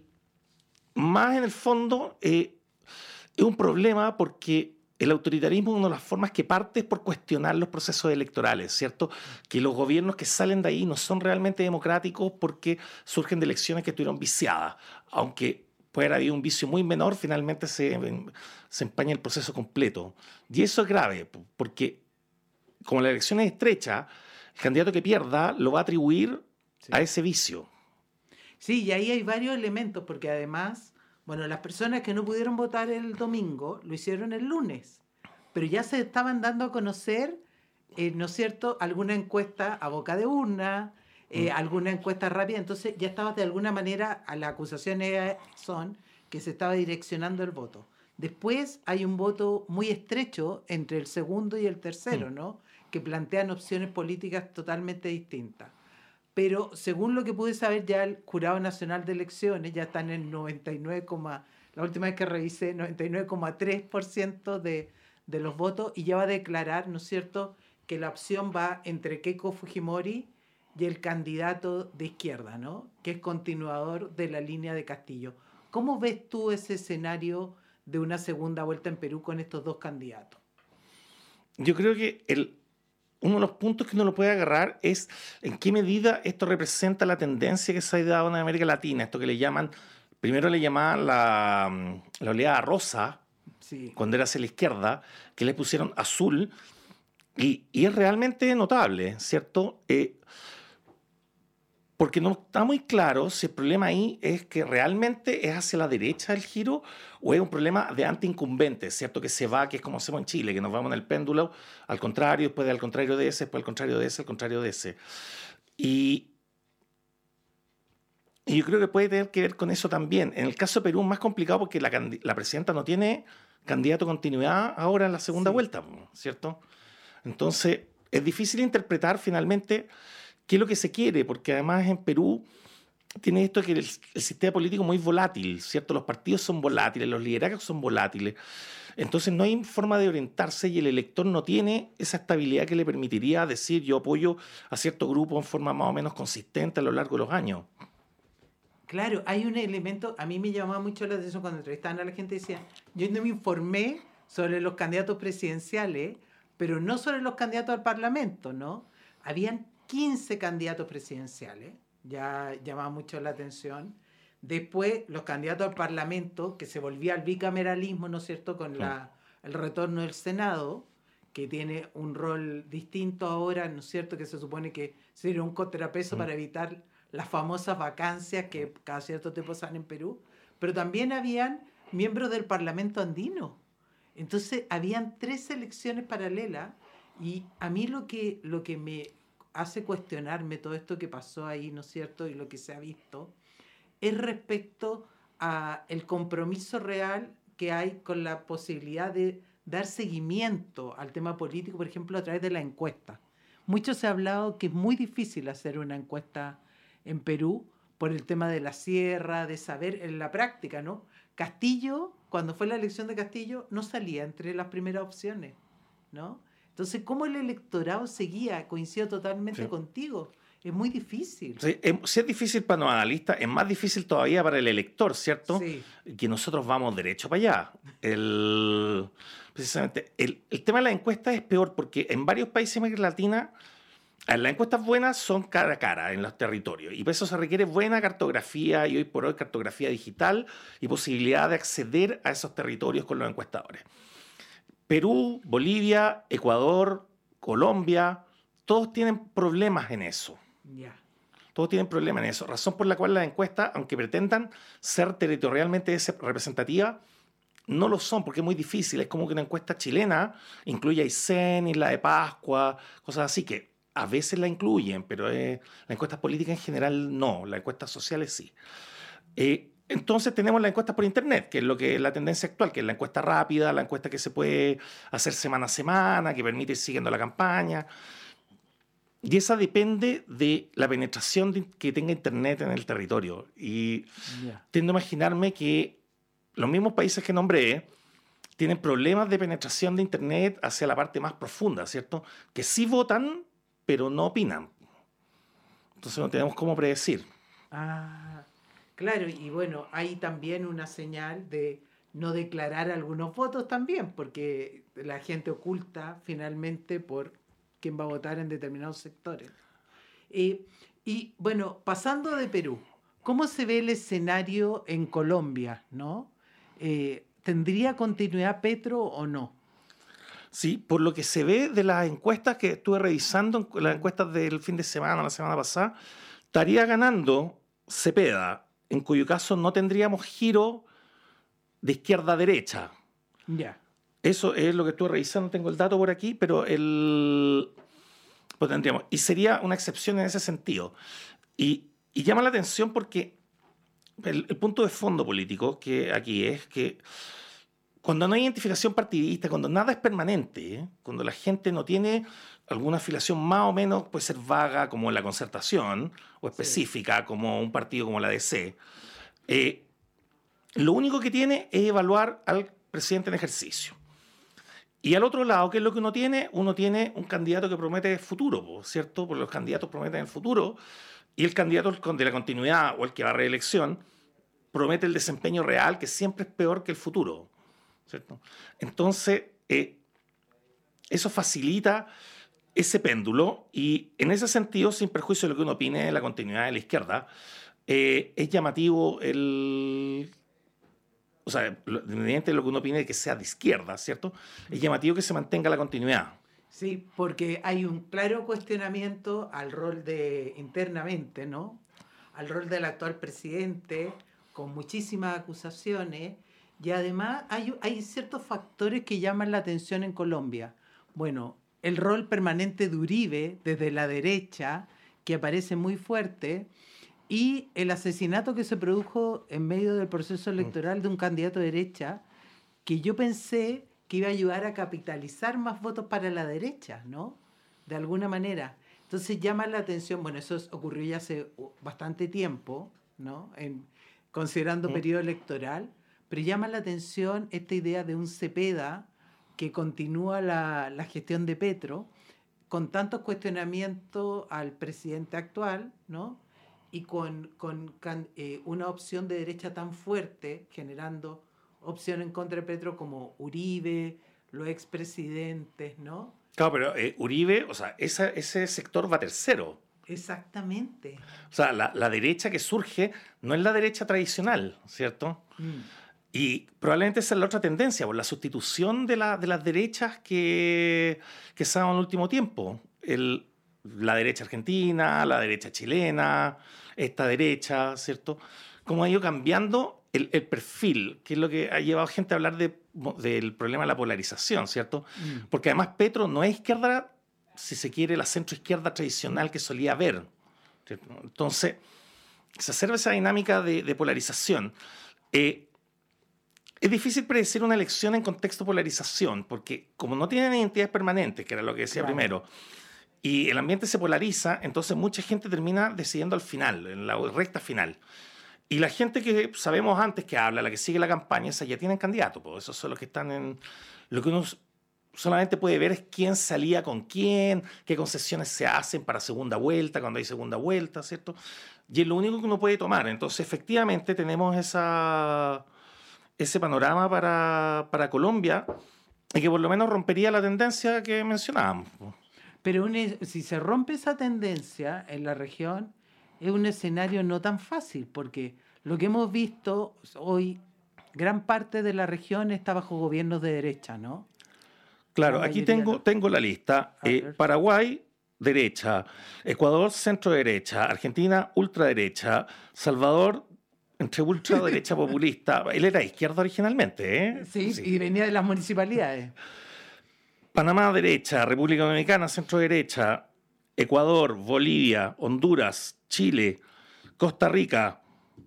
más en el fondo eh, es un problema porque el autoritarismo es una de las formas que parte es por cuestionar los procesos electorales, ¿cierto? Que los gobiernos que salen de ahí no son realmente democráticos porque surgen de elecciones que estuvieron viciadas, aunque puede haber habido un vicio muy menor, finalmente se, se empaña el proceso completo. Y eso es grave, porque como la elección es estrecha, el candidato que pierda lo va a atribuir sí. a ese vicio. Sí, y ahí hay varios elementos, porque además, bueno, las personas que no pudieron votar el domingo lo hicieron el lunes, pero ya se estaban dando a conocer, eh, ¿no es cierto?, alguna encuesta a boca de urna, eh, mm. alguna encuesta rápida, entonces ya estaba de alguna manera, a las acusaciones son que se estaba direccionando el voto. Después hay un voto muy estrecho entre el segundo y el tercero, mm. ¿no?, que plantean opciones políticas totalmente distintas. Pero según lo que pude saber, ya el Jurado Nacional de Elecciones ya está en el noventa y nueve, la última vez que revisé, noventa y nueve coma tres por ciento de, de los votos, y ya va a declarar, ¿no es cierto?, que la opción va entre Keiko Fujimori y el candidato de izquierda, ¿no?, que es continuador de la línea de Castillo. ¿Cómo ves tú ese escenario de una segunda vuelta en Perú con estos dos candidatos? Yo creo que el... uno de los puntos que uno lo puede agarrar es en qué medida esto representa la tendencia que se ha dado en América Latina, esto que le llaman, primero le llamaban la, la oleada rosa, sí. cuando era hacia la izquierda, que le pusieron azul, y, y es realmente notable, ¿cierto? Eh, porque no está muy claro si el problema ahí es que realmente es hacia la derecha el giro o es un problema de anti-incumbente, ¿cierto? Que se va, que es como hacemos en Chile, que nos vamos en el péndulo, al contrario, después al contrario de ese, después al contrario de ese, al contrario de ese. Y, y yo creo que puede tener que ver con eso también. En el caso de Perú es más complicado porque la, la presidenta no tiene candidato a continuidad ahora en la segunda sí. vuelta, ¿cierto? Entonces es difícil interpretar finalmente qué es lo que se quiere, porque además en Perú tiene esto que el, el sistema político es muy volátil, ¿cierto? Los partidos son volátiles, los liderazgos son volátiles. Entonces no hay forma de orientarse y el elector no tiene esa estabilidad que le permitiría decir yo apoyo a cierto grupo en forma más o menos consistente a lo largo de los años. Claro, hay un elemento, a mí me llamaba mucho la atención cuando entrevistaban a la gente, decía, yo no me informé sobre los candidatos presidenciales, pero no sobre los candidatos al Parlamento, ¿no? Habían quince candidatos presidenciales, ya llamaba mucho la atención. Después, los candidatos al Parlamento, que se volvía al bicameralismo, ¿no es cierto?, con la, el retorno del Senado, que tiene un rol distinto ahora, ¿no es cierto?, que se supone que sería un contrapeso mm. para evitar las famosas vacancias que cada cierto tiempo salen en Perú. Pero también habían miembros del Parlamento andino. Entonces, habían tres elecciones paralelas, y a mí lo que, lo que me hace cuestionarme todo esto que pasó ahí, ¿no es cierto?, y lo que se ha visto, es respecto a el compromiso real que hay con la posibilidad de dar seguimiento al tema político, por ejemplo, a través de la encuesta. Mucho se ha hablado que es muy difícil hacer una encuesta en Perú por el tema de la sierra, de saber en la práctica, ¿no?, Castillo, cuando fue la elección de Castillo, no salía entre las primeras opciones, ¿no? Entonces, ¿cómo el electorado seguía? Coincido totalmente Sí. contigo. Es muy difícil. Sí, es, si es difícil para los analistas, es más difícil todavía para el elector, ¿cierto? Sí. Que nosotros vamos derecho para allá. El, precisamente, el, el tema de las encuestas es peor porque en varios países de América Latina las encuestas buenas son cara a cara en los territorios y por eso se requiere buena cartografía y hoy por hoy cartografía digital y posibilidad de acceder a esos territorios con los encuestadores. Perú, Bolivia, Ecuador, Colombia, todos tienen problemas en eso. Ya. Todos tienen problemas en eso. Razón por la cual las encuestas, aunque pretendan ser territorialmente representativas, no lo son porque es muy difícil. Es como que una encuesta chilena incluye a Aysén, Isla de Pascua, cosas así que a veces la incluyen, pero eh, las encuestas políticas en general no. Las encuestas sociales sí. Eh, entonces tenemos la encuesta por internet, que es lo que es la tendencia actual, que es la encuesta rápida, la encuesta que se puede hacer semana a semana, que permite ir siguiendo la campaña. Y esa depende de la penetración de, que tenga Internet en el territorio. Y Ya. tiendo a imaginarme que los mismos países que nombré tienen problemas de penetración de Internet hacia la parte más profunda, ¿cierto? Que sí votan, pero no opinan. Entonces no tenemos cómo predecir. Ah, claro, y bueno, hay también una señal de no declarar algunos votos también, porque la gente oculta finalmente por quién va a votar en determinados sectores. Eh, y bueno, pasando de Perú, ¿cómo se ve el escenario en Colombia, no? Eh, ¿tendría continuidad Petro o no? Sí, por lo que se ve de las encuestas que estuve revisando, las encuestas del fin de semana, la semana pasada, estaría ganando Cepeda, en cuyo caso no tendríamos giro de izquierda a derecha. Ya. Eso es lo que estuve revisando, tengo el dato por aquí, pero el... Pues tendríamos. Y sería una excepción en ese sentido. Y, y llama la atención porque el, el punto de fondo político que aquí es que cuando no hay identificación partidista, cuando nada es permanente, ¿eh? Cuando la gente no tiene alguna afiliación más o menos, puede ser vaga como la Concertación o específica sí. como un partido como la D C, eh, lo único que tiene es evaluar al presidente en ejercicio. Y al otro lado, ¿qué es lo que uno tiene? Uno tiene un candidato que promete futuro, ¿cierto? Porque los candidatos prometen el futuro y el candidato de la continuidad o el que va a reelección promete el desempeño real que siempre es peor que el futuro, ¿cierto? Entonces, eh, eso facilita ese péndulo y en ese sentido, sin perjuicio de lo que uno opine de la continuidad de la izquierda, eh, es llamativo el... O sea, independientemente de lo que uno opine de que sea de izquierda, ¿cierto? Es llamativo que se mantenga la continuidad. Sí, porque hay un claro cuestionamiento al rol de, internamente, ¿no? Al rol del actual presidente, con muchísimas acusaciones, y además hay, hay ciertos factores que llaman la atención en Colombia. Bueno, el rol permanente de Uribe desde la derecha, que aparece muy fuerte, y el asesinato que se produjo en medio del proceso electoral de un candidato de derecha, que yo pensé que iba a ayudar a capitalizar más votos para la derecha, ¿no? De alguna manera. Entonces llama la atención, bueno, eso ocurrió ya hace bastante tiempo, ¿no? En, considerando periodo electoral, pero llama la atención esta idea de un Cepeda que continúa la, la gestión de Petro, con tantos cuestionamientos al presidente actual, ¿no? Y con, con can, eh, una opción de derecha tan fuerte, generando opción en contra de Petro como Uribe, los expresidentes, ¿no? Claro, pero eh, Uribe, o sea, esa, ese sector va tercero. Exactamente. O sea, la, la derecha que surge no es la derecha tradicional, ¿cierto? Mm. Y probablemente esa es la otra tendencia, por la sustitución de, la, de las derechas que, que se han dado en el último tiempo. El, la derecha argentina, la derecha chilena, esta derecha, ¿cierto? Cómo ha ido cambiando el, el perfil, que es lo que ha llevado gente a hablar de, del problema de la polarización, ¿cierto? Mm. Porque además Petro no es izquierda, si se quiere, la centroizquierda tradicional que solía haber, ¿cierto? Entonces, se observa esa dinámica de, de polarización. Eh, es difícil predecir una elección en contexto de polarización, porque como no tienen identidades permanentes, que era lo que decía claro. primero, y el ambiente se polariza, entonces mucha gente termina decidiendo al final, en la recta final. Y la gente que sabemos antes que habla, la que sigue la campaña, esa ya tienen candidato, pues esos son los que están en... Lo que uno solamente puede ver es quién salía con quién, qué concesiones se hacen para segunda vuelta, cuando hay segunda vuelta, ¿cierto? Y es lo único que uno puede tomar. Entonces, efectivamente, tenemos esa, ese panorama para, para Colombia y que por lo menos rompería la tendencia que mencionábamos. Pero un, si se rompe esa tendencia en la región, es un escenario no tan fácil, porque lo que hemos visto hoy, gran parte de la región está bajo gobiernos de derecha, ¿no? Claro, aquí tengo, no. tengo la lista. Eh, Paraguay, derecha. Ecuador, centro-derecha. Argentina, ultraderecha. Salvador, entre ultraderecha populista. Él era izquierda originalmente, ¿eh? Sí, sí, y venía de las municipalidades. Panamá, derecha. República Dominicana, centro-derecha. Ecuador, Bolivia, Honduras, Chile, Costa Rica,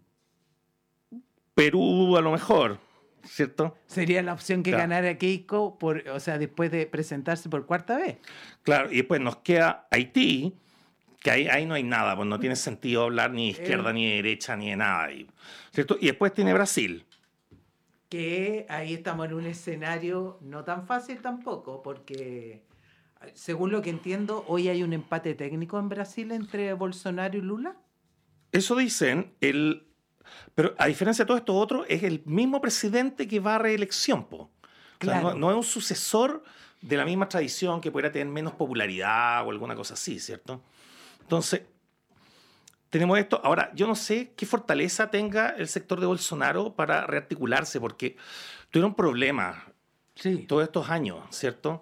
Perú a lo mejor, ¿cierto? Sería la opción que claro. ganara Keiko, por, o sea, después de presentarse por cuarta vez. Claro, y después nos queda Haití, que ahí, ahí no hay nada, pues no tiene sentido hablar ni de izquierda, eh, ni de derecha, ni de nada ahí, ¿cierto? Y después tiene Brasil. Que ahí estamos en un escenario no tan fácil tampoco, porque... Según lo que entiendo, hoy hay un empate técnico en Brasil entre Bolsonaro y Lula. Eso dicen, el, pero a diferencia de todo esto otro, es el mismo presidente que va a reelección, po. Claro. O sea, no, no es un sucesor de la misma tradición que pudiera tener menos popularidad o alguna cosa así, ¿cierto? Entonces, tenemos esto. Ahora, yo no sé qué fortaleza tenga el sector de Bolsonaro para rearticularse, porque tuvieron problemas sí. todos estos años, ¿cierto?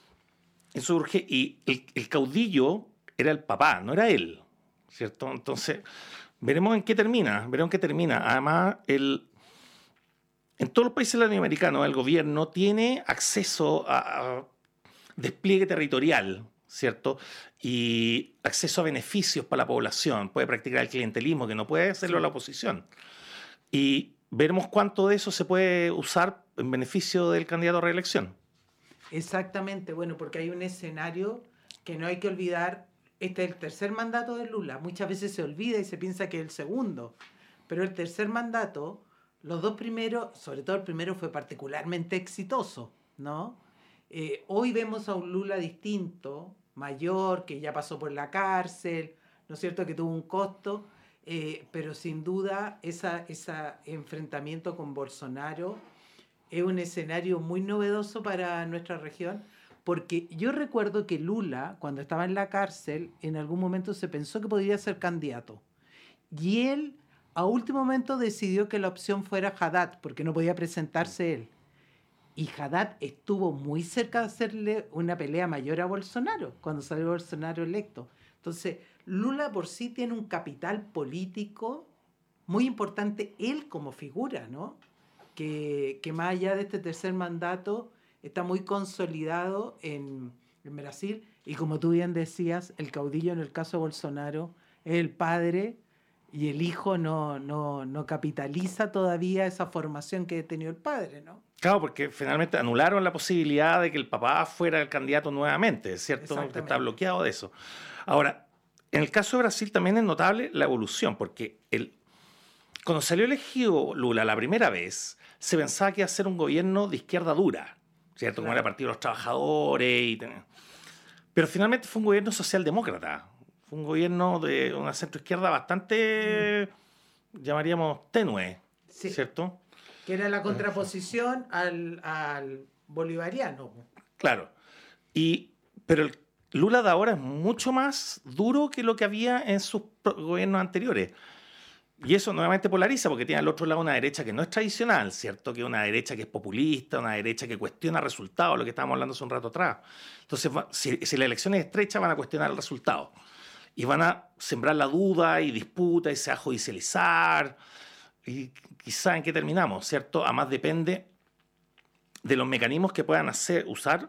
Eso urge, y el, el caudillo era el papá, no era él, ¿cierto? Entonces, veremos en qué termina, veremos en qué termina. Además, el, en todos los países latinoamericanos el gobierno tiene acceso a, a despliegue territorial, ¿cierto? Y acceso a beneficios para la población, puede practicar el clientelismo, que no puede hacerlo sí. la oposición. Y veremos cuánto de eso se puede usar en beneficio del candidato a reelección. Exactamente, bueno, porque hay un escenario que no hay que olvidar. Este es el tercer mandato de Lula. Muchas veces se olvida y se piensa que es el segundo. Pero el tercer mandato, los dos primeros, sobre todo el primero, fue particularmente exitoso, ¿no? Eh, hoy vemos a un Lula distinto, mayor, que ya pasó por la cárcel, ¿no es cierto?, que tuvo un costo, eh, pero sin duda ese esa enfrentamiento con Bolsonaro es un escenario muy novedoso para nuestra región, porque yo recuerdo que Lula, cuando estaba en la cárcel, en algún momento se pensó que podría ser candidato. Y él, a último momento, decidió que la opción fuera Haddad, porque no podía presentarse él. Y Haddad estuvo muy cerca de hacerle una pelea mayor a Bolsonaro, cuando salió Bolsonaro electo. Entonces, Lula por sí tiene un capital político muy importante, él como figura, ¿no? Que, que más allá de este tercer mandato está muy consolidado en, en Brasil, y como tú bien decías, el caudillo en el caso de Bolsonaro es el padre, y el hijo no, no, no capitaliza todavía esa formación que ha tenido el padre, ¿no? Claro, porque finalmente anularon la posibilidad de que el papá fuera el candidato nuevamente, ¿cierto? Que está bloqueado de eso. Ahora, en el caso de Brasil también es notable la evolución, porque el, cuando salió elegido Lula la primera vez, se pensaba que iba a ser un gobierno de izquierda dura, ¿cierto? Claro. Como era el Partido de los Trabajadores. Y... Pero finalmente fue un gobierno socialdemócrata. Fue un gobierno de una centroizquierda bastante, mm. llamaríamos, tenue, sí. ¿cierto? Que era la contraposición al, al bolivariano. Claro. Y, pero el Lula de ahora es mucho más duro que lo que había en sus gobiernos anteriores. Y eso nuevamente polariza, porque tiene al otro lado una derecha que no es tradicional, ¿cierto? Que es una derecha que es populista, una derecha que cuestiona resultados, lo que estábamos hablando hace un rato atrás. Entonces, si, si la elección es estrecha, van a cuestionar el resultado. Y van a sembrar la duda y disputa y se va a judicializar. Y quizá en qué terminamos, ¿cierto? Además depende de los mecanismos que puedan hacer, usar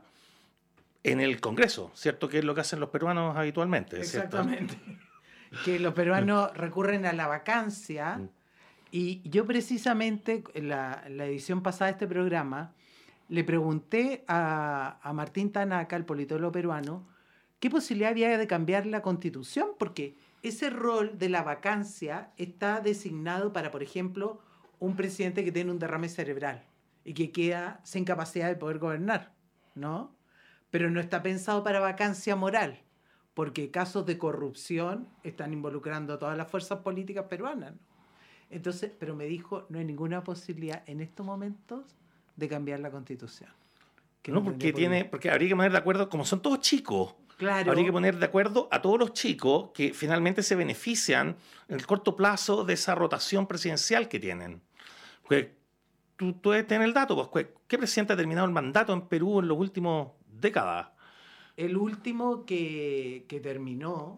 en el Congreso, ¿cierto? Que es lo que hacen los peruanos habitualmente, exactamente. ¿Cierto? Que los peruanos recurren a la vacancia, y yo precisamente en la, en la edición pasada de este programa le pregunté a, a Martín Tanaka, el politólogo peruano, qué posibilidad había de cambiar la Constitución, porque ese rol de la vacancia está designado para, por ejemplo, un presidente que tiene un derrame cerebral y que queda sin capacidad de poder gobernar, ¿no? Pero no está pensado para vacancia moral, porque casos de corrupción están involucrando a todas las fuerzas políticas peruanas, ¿no? Entonces, pero me dijo, no hay ninguna posibilidad en estos momentos de cambiar la Constitución. Que no, no porque, tiene, porque habría que poner de acuerdo, como son todos chicos, claro. Habría que poner de acuerdo a todos los chicos que finalmente se benefician en el corto plazo de esa rotación presidencial que tienen. Pues, tú, tú debes tener el dato, pues, ¿qué presidente ha terminado el mandato en Perú en las últimas décadas? El último que, que terminó,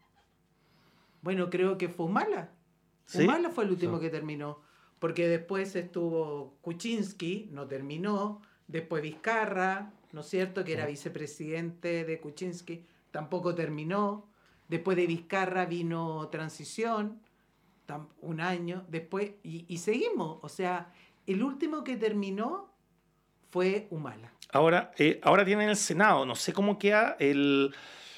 bueno, creo que fue Humala. ¿Sí? Humala fue el último sí. que terminó, porque después estuvo Kuczynski, no terminó, después Vizcarra, ¿no es cierto?, que era vicepresidente de Kuczynski, tampoco terminó. Después de Vizcarra vino Transición, un año después, y, y seguimos. O sea, el último que terminó fue Humala. Ahora, eh, ahora tienen el Senado, no sé cómo queda el,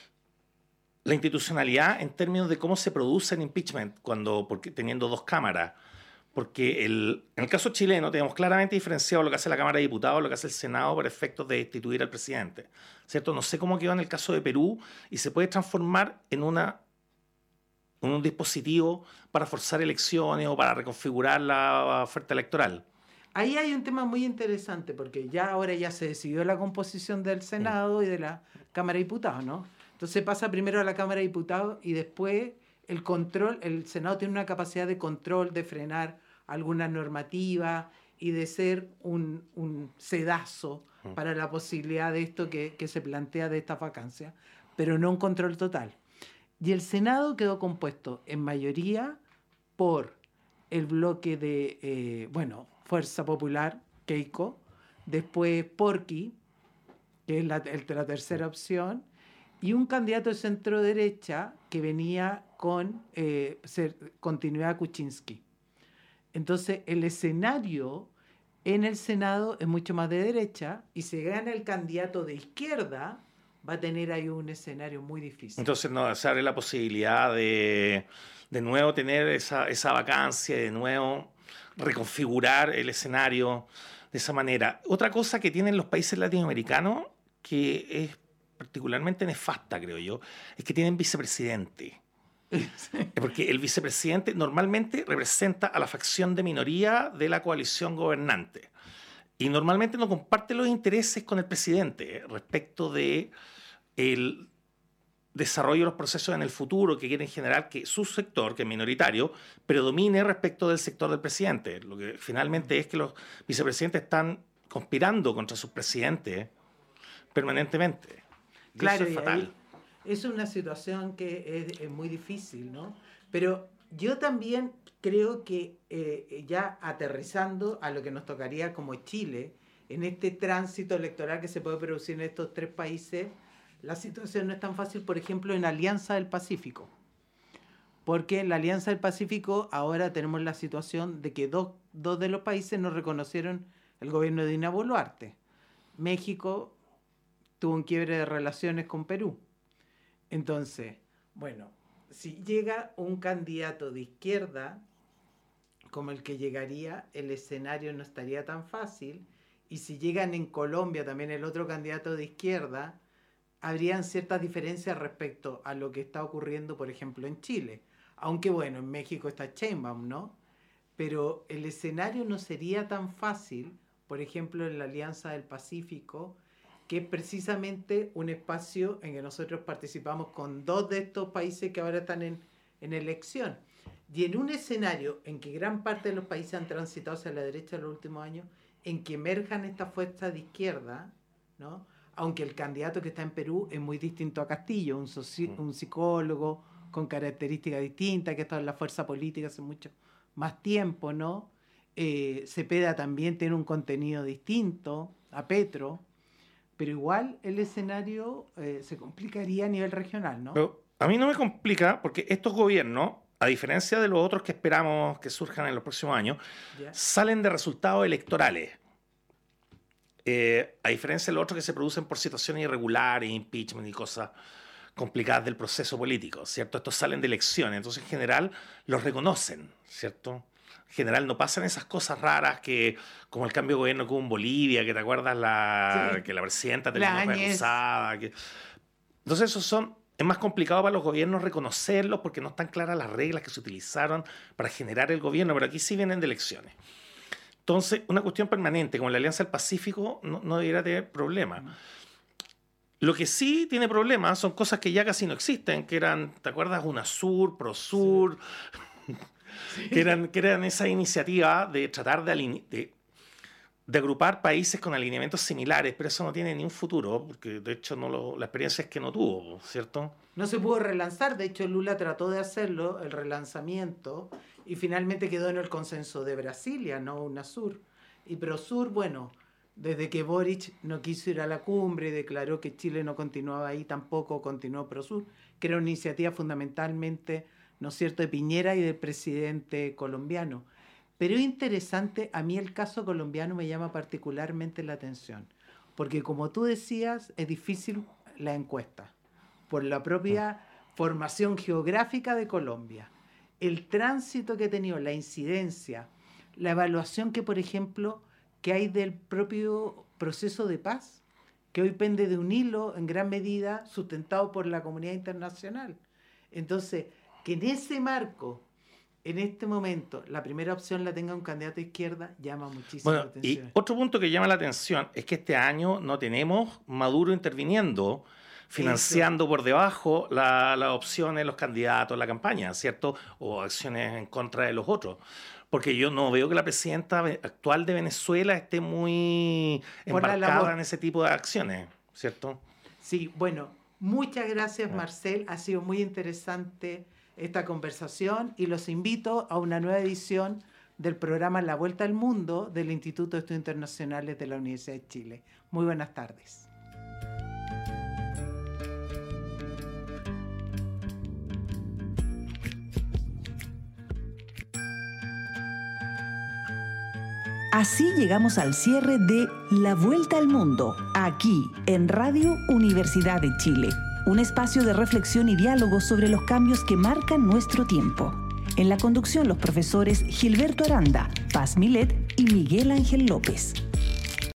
la institucionalidad en términos de cómo se produce el impeachment, cuando, porque, teniendo dos cámaras. Porque el, en el caso chileno tenemos claramente diferenciado lo que hace la Cámara de Diputados, lo que hace el Senado por efectos de destituir al presidente, ¿cierto? No sé cómo quedó en el caso de Perú y se puede transformar en, una, en un dispositivo para forzar elecciones o para reconfigurar la oferta electoral. Ahí hay un tema muy interesante porque ya ahora ya se decidió la composición del Senado mm. y de la Cámara de Diputados, ¿no? Entonces pasa primero a la Cámara de Diputados y después el control, el Senado tiene una capacidad de control, de frenar alguna normativa y de ser un, un sedazo mm. para la posibilidad de esto que, que se plantea de esta vacancia, pero no un control total. Y el Senado quedó compuesto en mayoría por el bloque de, eh, bueno, Fuerza Popular, Keiko, después Porky, que es la, el, la tercera opción, y un candidato de centro derecha que venía con eh, ser, continuidad Kuczynski. Entonces, el escenario en el Senado es mucho más de derecha y si gana el candidato de izquierda, va a tener ahí un escenario muy difícil. Entonces, no, se abre la posibilidad de de nuevo tener esa, esa vacancia, de nuevo reconfigurar el escenario de esa manera. Otra cosa que tienen los países latinoamericanos, que es particularmente nefasta, creo yo, es que tienen vicepresidente. Sí. Porque el vicepresidente normalmente representa a la facción de minoría de la coalición gobernante y normalmente no comparte los intereses con el presidente respecto de el desarrollo de los procesos en el futuro, que quieren generar que su sector, que es minoritario, predomine respecto del sector del presidente. Lo que finalmente es que los vicepresidentes están conspirando contra sus presidentes permanentemente. Y claro, eso es fatal. Es una situación que es, es muy difícil, ¿no? Pero yo también creo que eh, ya aterrizando a lo que nos tocaría como Chile, en este tránsito electoral que se puede producir en estos tres países, la situación no es tan fácil, por ejemplo, en Alianza del Pacífico. Porque en la Alianza del Pacífico ahora tenemos la situación de que dos, dos de los países no reconocieron el gobierno de Dina Boluarte. México tuvo un quiebre de relaciones con Perú. Entonces, bueno, si llega un candidato de izquierda como el que llegaría, el escenario no estaría tan fácil. Y si llegan en Colombia también el otro candidato de izquierda, habrían ciertas diferencias respecto a lo que está ocurriendo, por ejemplo, en Chile. Aunque, bueno, en México está Sheinbaum, ¿no? Pero el escenario no sería tan fácil, por ejemplo, en la Alianza del Pacífico, que es precisamente un espacio en que nosotros participamos con dos de estos países que ahora están en, en elección. Y en un escenario en que gran parte de los países han transitado hacia la derecha en los últimos años, en que emerjan estas fuerzas de izquierda, ¿no? Aunque el candidato que está en Perú es muy distinto a Castillo, un, soci- un psicólogo con características distintas, que ha estado en la fuerza política hace mucho más tiempo, ¿no? Eh, Cepeda también tiene un contenido distinto a Petro, pero igual el escenario eh, se complicaría a nivel regional, ¿no? Pero a mí no me complica porque estos gobiernos, a diferencia de los otros que esperamos que surjan en los próximos años, yeah. salen de resultados electorales. Eh, a diferencia de los otros que se producen por situaciones irregulares, impeachment y cosas complicadas del proceso político, ¿cierto? Estos salen de elecciones, entonces en general los reconocen, ¿cierto? En general no pasan esas cosas raras que, como el cambio de gobierno que hubo en Bolivia, que te acuerdas la, sí. que la presidenta terminó recusada. Que... Entonces esos son, es más complicado para los gobiernos reconocerlos porque no están claras las reglas que se utilizaron para generar el gobierno, pero aquí sí vienen de elecciones. Entonces, una cuestión permanente como la Alianza del Pacífico no, no debería tener problemas. Mm. Lo que sí tiene problemas son cosas que ya casi no existen, que eran, ¿te acuerdas? UNASUR, PROSUR, sí. Sí. que, eran, que eran esa iniciativa de tratar de, aline- de, de agrupar países con alineamientos similares, pero eso no tiene ni un futuro, porque de hecho no lo, la experiencia es que no tuvo, ¿cierto? No se pudo relanzar, de hecho Lula trató de hacerlo, el relanzamiento, y finalmente quedó en el consenso de Brasilia, no UNASUR. Y PROSUR, bueno... Desde que Boric no quiso ir a la cumbre y declaró que Chile no continuaba ahí, tampoco continuó PROSUR, que era una iniciativa fundamentalmente, ¿no es cierto?, de Piñera y del presidente colombiano. Pero es interesante, a mí el caso colombiano me llama particularmente la atención, porque como tú decías, es difícil la encuesta, por la propia formación geográfica de Colombia, el tránsito que ha tenido, la incidencia, la evaluación que, por ejemplo... que hay del propio proceso de paz, que hoy pende de un hilo en gran medida sustentado por la comunidad internacional. Entonces, que en ese marco, en este momento, la primera opción la tenga un candidato de izquierda, llama muchísimo bueno, la atención. Y otro punto que llama la atención es que este año no tenemos Maduro interviniendo, financiando Eso. por debajo las la opciones, los candidatos, la campaña, ¿cierto? O acciones en contra de los otros. Porque yo no veo que la presidenta actual de Venezuela esté muy embarcada en ese tipo de acciones, ¿cierto? Sí, bueno, muchas gracias, Marcel. Ha sido muy interesante esta conversación y los invito a una nueva edición del programa La Vuelta al Mundo del Instituto de Estudios Internacionales de la Universidad de Chile. Muy buenas tardes. Así llegamos al cierre de La Vuelta al Mundo, aquí en Radio Universidad de Chile, un espacio de reflexión y diálogo sobre los cambios que marcan nuestro tiempo. En la conducción, los profesores Gilberto Aranda, Paz Milet y Miguel Ángel López.